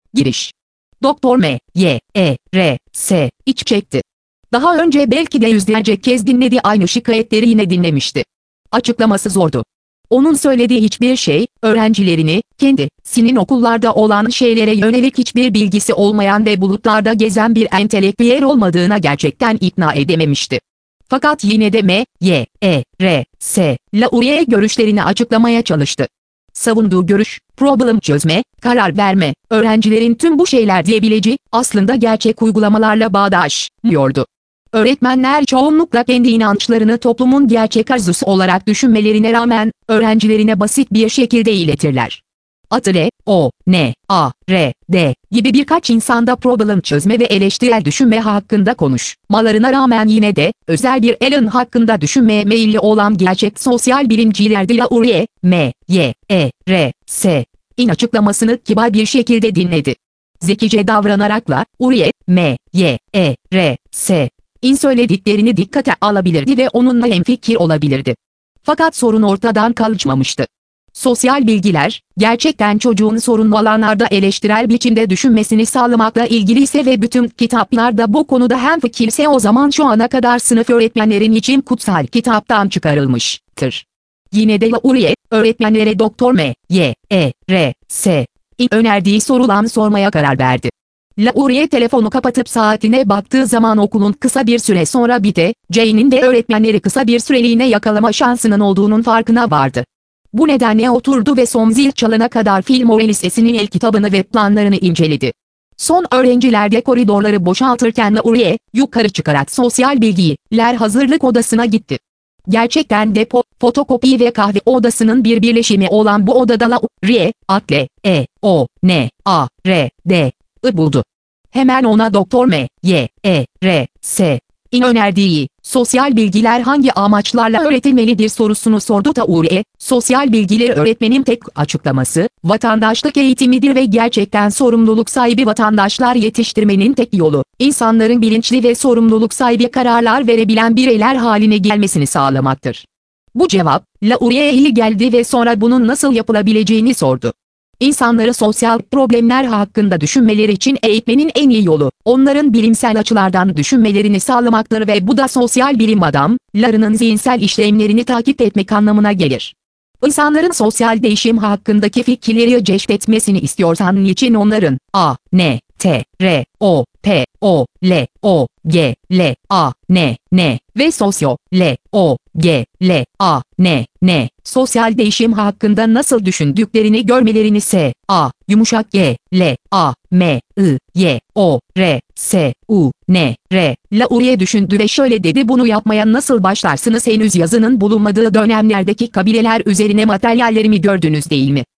Giriş. Doktor M. Y. E. R. S. iç çekti. Daha önce belki de yüzlerce kez dinlediği aynı şikayetleri yine dinlemişti. Açıklaması zordu. Onun söylediği hiçbir şey, öğrencilerini, kendisinin okullarda olan şeylere yönelik hiçbir bilgisi olmayan ve bulutlarda gezen bir entelektüel olmadığına gerçekten ikna edememişti. Fakat yine de M. Y. E. R. S. Laurier görüşlerini açıklamaya çalıştı. Savunduğu görüş, problem çözme, karar verme, öğrencilerin tüm bu şeyler diyebileceği, aslında gerçek uygulamalarla bağdaşmıyordu. Öğretmenler çoğunlukla kendi inançlarını toplumun gerçek arzusu olarak düşünmelerine rağmen, öğrencilerine basit bir şekilde iletirler. L, O, N, A, R, D gibi birkaç insanda problem çözme ve eleştirel düşünme hakkında konuşmalarına rağmen yine de, özel bir alan hakkında düşünmeye meyilli olan gerçek sosyal bilimciler de Laurier, M, Y, E, R, S.'in açıklamasını kibar bir şekilde dinledi. Zekice davranarak Laurier, M, Y, E, R, S.'in söylediklerini dikkate alabilirdi ve onunla hemfikir olabilirdi. Fakat sorun ortadan kalkmamıştı. Sosyal bilgiler, gerçekten çocuğun sorunlu alanlarda eleştirel biçimde düşünmesini sağlamakla ilgiliyse ve bütün kitaplar da bu konuda hemfikirse o zaman şu ana kadar sınıf öğretmenlerin için kutsal kitaptan çıkarılmıştır. Yine de Laurier, öğretmenlere Doktor M. Y. E. R. S.'in önerdiği soruları sormaya karar verdi. Laurier telefonu kapatıp saatine baktığı zaman okulun kısa bir süre sonra biteceğinin ve öğretmenleri kısa bir süreliğine yakalama şansının olduğunun farkına vardı. Bu nedenle oturdu ve son zil çalana kadar Fillmore Lisesi'nin el kitabını ve planlarını inceledi. Son öğrenciler de koridorları boşaltırken Laurier, yukarı çıkarak sosyal bilgiler hazırlık odasına gitti. Gerçekten depo, fotokopi ve kahve odasının bir birleşimi olan bu odada Laurier, L, E, O, N, A, R, D'ı buldu. Hemen ona Doktor M. Y. E. R. S.'in önerdiği, sosyal bilgiler hangi amaçlarla öğretilmelidir sorusunu sordu Laurier. Sosyal bilgileri öğretmenin tek açıklaması, vatandaşlık eğitimidir ve gerçekten sorumluluk sahibi vatandaşlar yetiştirmenin tek yolu, insanların bilinçli ve sorumluluk sahibi kararlar verebilen bireyler haline gelmesini sağlamaktır. Bu cevap, Laurier'e iyi geldi ve sonra bunun nasıl yapılabileceğini sordu. İnsanları sosyal problemler hakkında düşünmeleri için eğitmenin en iyi yolu, onların bilimsel açılardan düşünmelerini sağlamaktır ve bu da sosyal bilim adamlarının zihinsel işlemlerini takip etmek anlamına gelir. İnsanların sosyal değişim hakkındaki fikirleri keşfetmesini istiyorsan niçin onların A, N, T, R, O, P, O, L, O, G, L, A, N ve Sosyo, L, O, G, L, A, N, sosyal değişim hakkında nasıl düşündüklerini görmelerini S, A, yumuşak G, L, A, M, I, Y, O, R, S, U, N, R, Laurier düşündü ve şöyle dedi: bunu yapmaya nasıl başlarsınız? Henüz yazının bulunmadığı dönemlerdeki kabileler üzerine materyallerimi gördünüz değil mi?